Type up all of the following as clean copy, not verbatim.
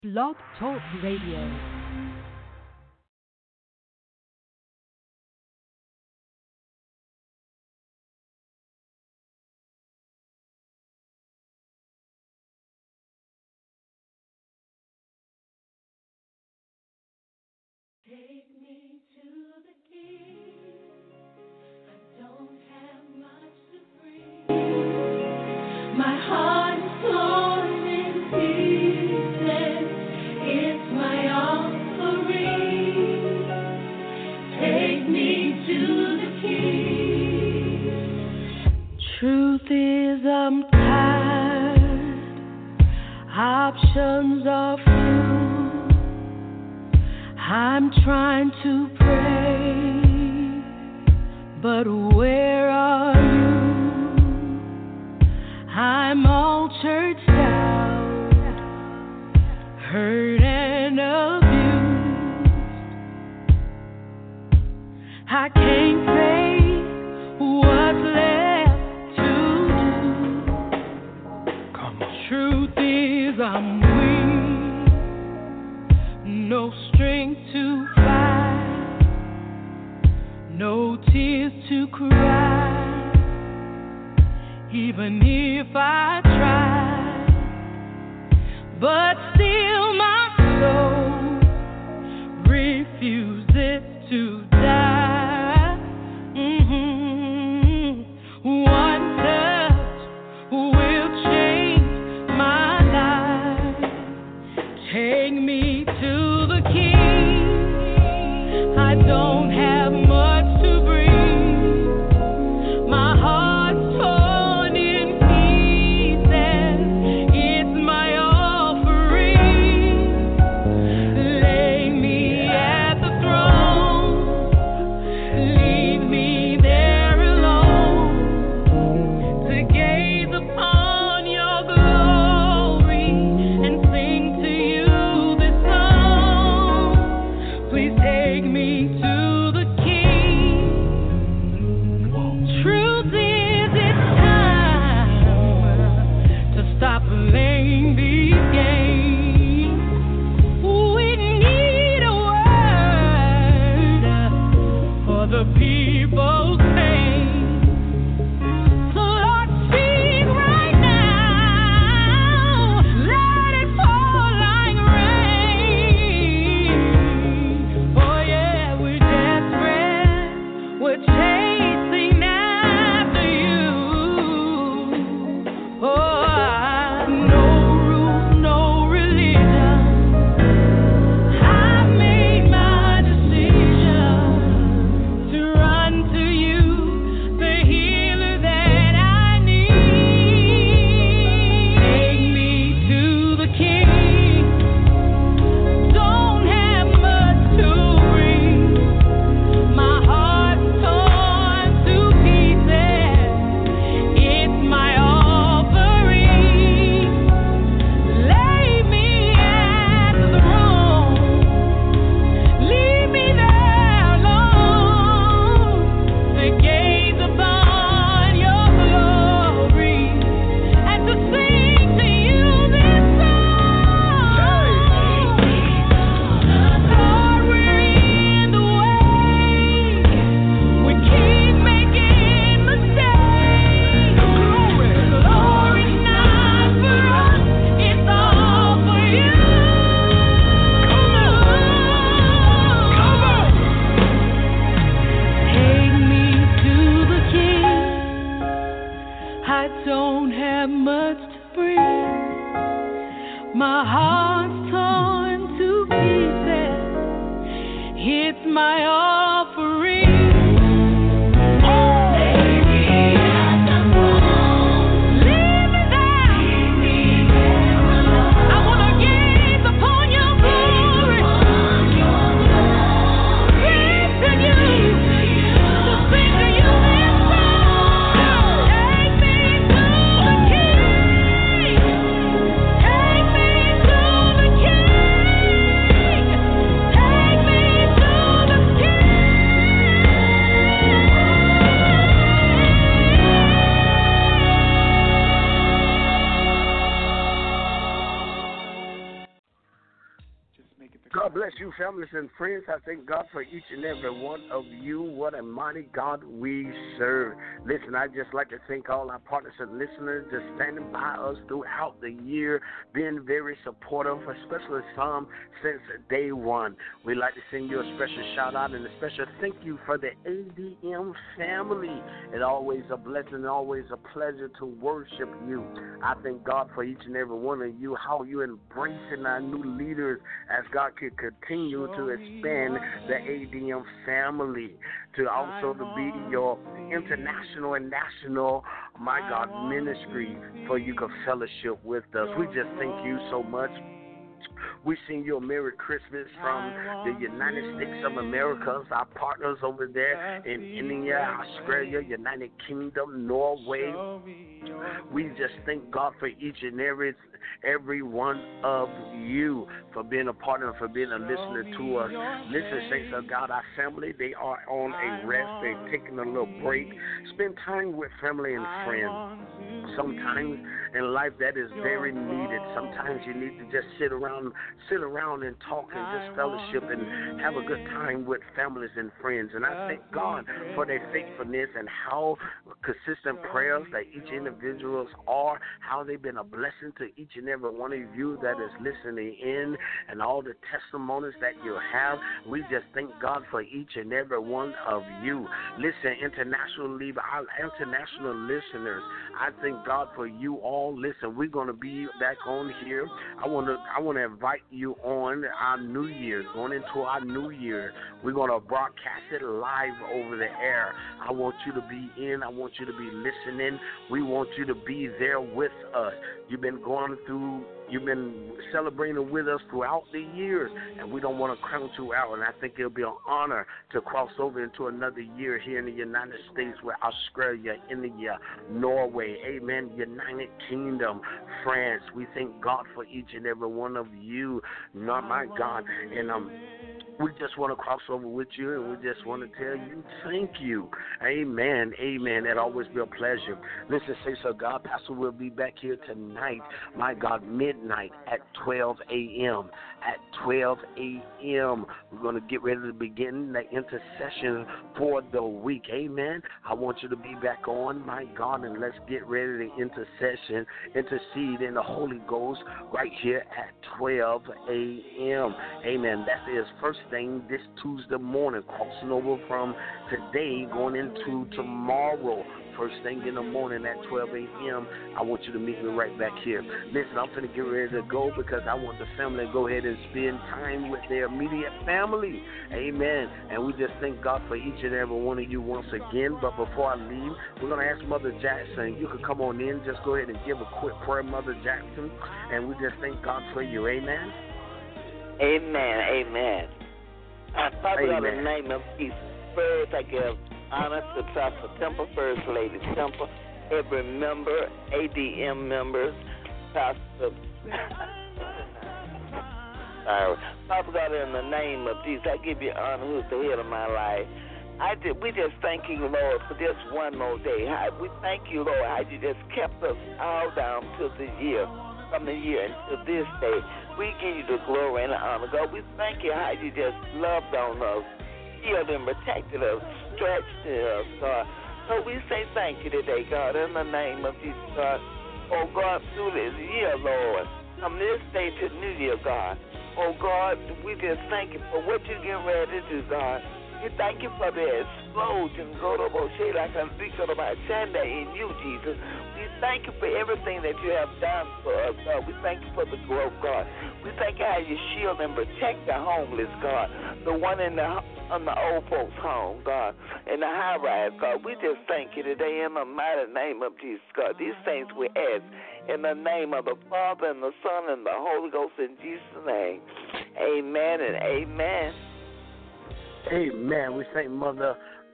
Blog Talk Radio. Take me to the King. I don't have much to bring. My heart is torn in pieces. It's my offering. Take me to the King. Truth is, I'm tired. Options are few. I'm trying to pray, but where are you? I'm all churched out, hurt and abused. I can't say what's left to do. Come on. Truth is, I'm weak, no strength to fight, no tears to cry, even if I try, but still my soul refuses to die. One touch will change my life. Take me to the King. I don't have much to bring. My heart's torn in pieces. It's my offering. Lay me at the throne. Leave me there alone to gaze upon your glory and sing to you this song. Please take me to the King. Truth is, it's time to stop playing these games. We need a word for the people's pain. So Lord, speak right now. Let it fall like rain. Oh yeah, we're desperate. We're chasing after you. Oh, no rules, no religion. I've made my decision to run to you, the healer that I need. Take me to the King. Don't have much to bring. My heart's torn to pieces. It's my offering. Lay me at the throne. Leave me there alone to gaze upon your glory and to sing to you this song. Lord, we're in the way. We keep making mistakes. Glory's not for us, it's all for you. Come on. Take me to the King. I don't have much to bring. My heart's torn to pieces. It's my offering. Lay me at the throne. Leave me there. I wanna gaze upon your glory. Sing to you. To sing to you this song. Take me to the King. Take me to the King. Take me to the King. God bless you, families and friends. I thank God for each and every one of you. What a mighty God we serve. Listen, I'd just like to thank all our partners and listeners just standing by us throughout the year, being very supportive, especially some since day one. We'd like to send you a special shout out and a special thank you for the ADM family. It's always a blessing, always a pleasure to worship you. I thank God for each and every one of you, how you embracing our new leaders as God can continue to expand the ADM family to also to be your international and national, my God, ministry for you can fellowship with us. We just thank you so much. We sing you a Merry Christmas from the United States of America, our partners over there in India, Australia, United Kingdom, Norway. We just thank God for each and every one of you for being a partner, for being a listener to us. Listen, saints of God, our family, they are on a rest. They're taking a little break. Spend time with family and friends. Sometimes in life that is very needed. Sometimes you need to just sit around and talk and just fellowship and have a good time with families and friends. And I thank God for their faithfulness and how consistent prayers that each individuals are, how they've been a blessing to each and every one of you that is listening in, and all the testimonies that you have. We just thank God for each and every one of you. Listen, internationally, our international listeners, I thank God for you all. Listen, we're going to be back on here. I want to invite you on our New Year. Going into our New Year, we're going to broadcast it live over the air. I want you to be in. I want you to be listening. We want you to be there with us. You've been celebrating with us throughout the years, and we don't want to count you out. And I think it'll be an honor to cross over into another year here in the United States with Australia, India, Norway, amen, United Kingdom, France. We thank God for each and every one of you, not my God. And we just want to cross over with you, and we just want to tell you thank you. Amen. Amen. It'll always be a pleasure. Listen, say so God. Pastor will be back here tonight, my God, midnight at 12 a.m. At 12 a.m., we're going to get ready to begin the intercession for the week. Amen. I want you to be back on, my God, and let's get ready to intercede in the Holy Ghost right here at 12 a.m. Amen. That is first thing this Tuesday morning, crossing over from today going into tomorrow. First thing in the morning at 12 a.m., I want you to meet me right back here. Listen, I'm going to get ready to go because I want the family to go ahead and spend time with their immediate family. Amen. And we just thank God for each and every one of you once again. But before I leave, we're going to ask Mother Jackson. You can come on in. Just go ahead and give a quick prayer, Mother Jackson. And we just thank God for you. Amen. Amen. Amen. Father God, in the name of Jesus, first I give honor to Pastor Temple, First Lady Temple, every member, ADM members, Pastor. Father God, in the name of Jesus, I give you honor who's the head of my life. We just thank you, Lord, for this one more day. We thank you, Lord, how you just kept us all down to the year, from the year until this day. We give you the glory and the honor, God. We thank you how you just loved on us, healed and protected us, stretched us, God. So we say thank you today, God, in the name of Jesus, God. Oh, God, through this year, Lord, from this day to New Year, God. Oh, God, we just thank you for what you're getting ready to do, God. We thank you for the explosion, God, like a in you, Jesus. We thank you for everything that you have done for us, God. We thank you for the growth, God. We thank you how you shield and protect the homeless, God. The one on the old folks' home, God, in the high rise, God. We just thank you today in the mighty name of Jesus, God. These things we ask in the name of the Father and the Son and the Holy Ghost in Jesus' name. Amen and amen. Amen. We thank Mother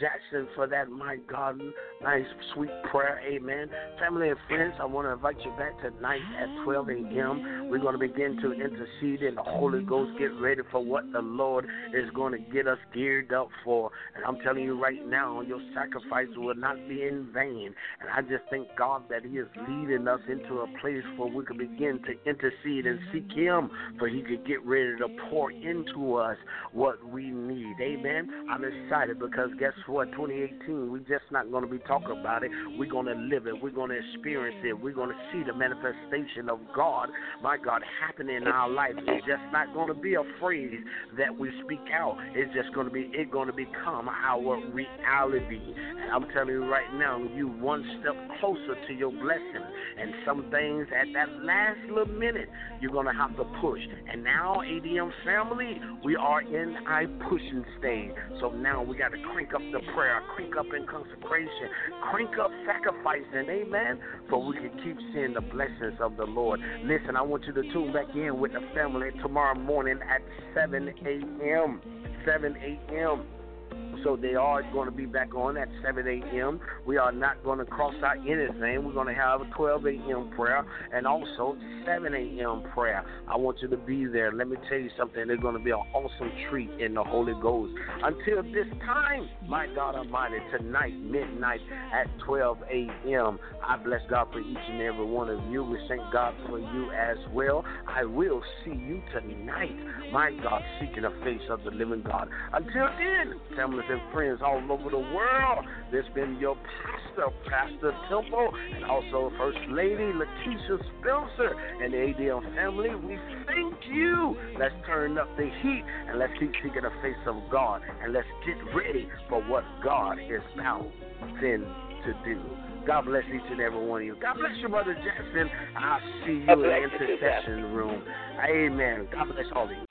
Jackson, for that, my God, nice, sweet prayer. Amen. Family and friends, I want to invite you back tonight at 12 a.m. We're going to begin to intercede in the Holy Ghost. Get ready for what the Lord is going to get us geared up for. And I'm telling you right now, your sacrifice will not be in vain. And I just thank God that He is leading us into a place where we can begin to intercede and seek Him, for He could get ready to pour into us what we need. Amen. I'm excited because guess what? 2018, we're just not going to be talking about it. We're going to live it. We're going to experience it. We're going to see the manifestation of God, my God, happening in our life. It's just not going to be a phrase that we speak out. It's just going to become our reality. And I'm telling you right now, you one step closer to your blessing. And some things at that last little minute, you're going to have to push. And now, ADM family, we are in our pushing stage. So now we got to crank up the prayer, crank up in consecration, crank up sacrificing, amen, for we can keep seeing the blessings of the Lord. Listen, I want you to tune back in with the family tomorrow morning at 7 a.m. 7 a.m. So they are going to be back on at 7 a.m. We are not going to cross out anything. We're going to have a 12 a.m. prayer and also 7 a.m. prayer. I want you to be there. Let me tell you something. There's going to be an awesome treat in the Holy Ghost. Until this time, my God Almighty, tonight, midnight at 12 a.m., I bless God for each and every one of you. We thank God for you as well. I will see you tonight, my God, seeking the face of the living God. Until then, families and friends all over the world, this has been your pastor, Pastor Temple, and also First Lady Lakeisha Spencer and the ADL family. We thank you. Let's turn up the heat and let's keep seeking the face of God, and let's get ready for what God is about then to do. God bless each and every one of you. God bless you, Brother Jackson. I'll see you in the intercession room. Amen. God bless all of you.